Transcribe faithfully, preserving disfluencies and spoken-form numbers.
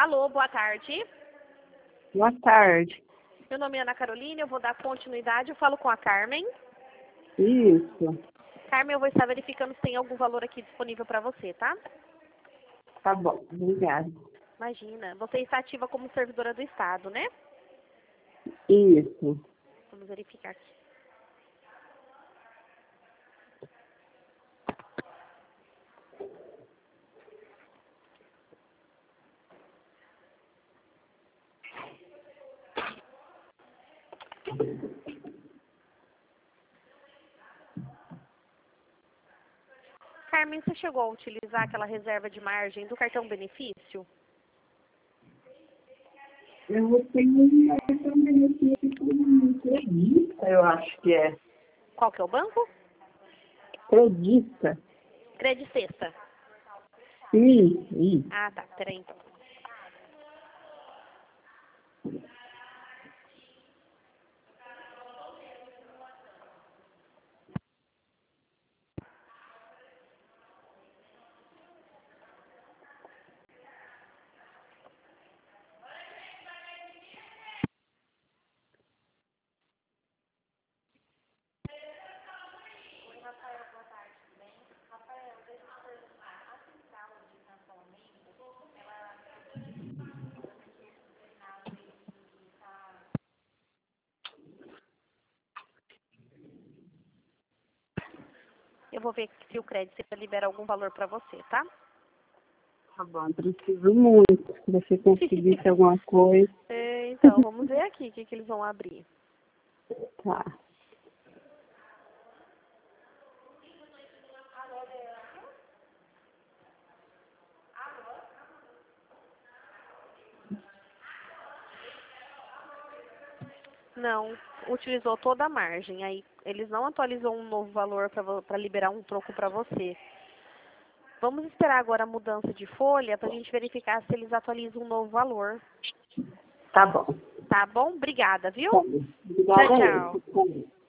Alô, boa tarde. Boa tarde. Meu nome é Ana Carolina, eu vou dar continuidade. Eu falo com a Carmen. Isso. Carmen, eu vou estar verificando se tem algum valor aqui disponível para você, tá? Tá bom, obrigada. Imagina. Você está ativa como servidora do Estado, né? Isso. Vamos verificar aqui. Carmen, você chegou a utilizar aquela reserva de margem do cartão benefício? Eu tenho uma benefício com credista, eu acho que é. Qual que é o banco? Credista. Credicesta. Isso, isso. Ah, tá. Peraí, então. Eu vou ver se o crédito libera algum valor para você, tá? Tá bom, preciso muito. Se você conseguisse alguma coisa. É, então, vamos ver aqui o que, que eles vão abrir. Tá. Não, utilizou toda a margem. Aí eles não atualizou um novo valor para liberar um troco para você. Vamos esperar agora a mudança de folha para a gente verificar se eles atualizam um novo valor. Tá bom. Tá bom? Obrigada, viu? Tá bom. Obrigada Tchau, aí. tchau. Tá bom.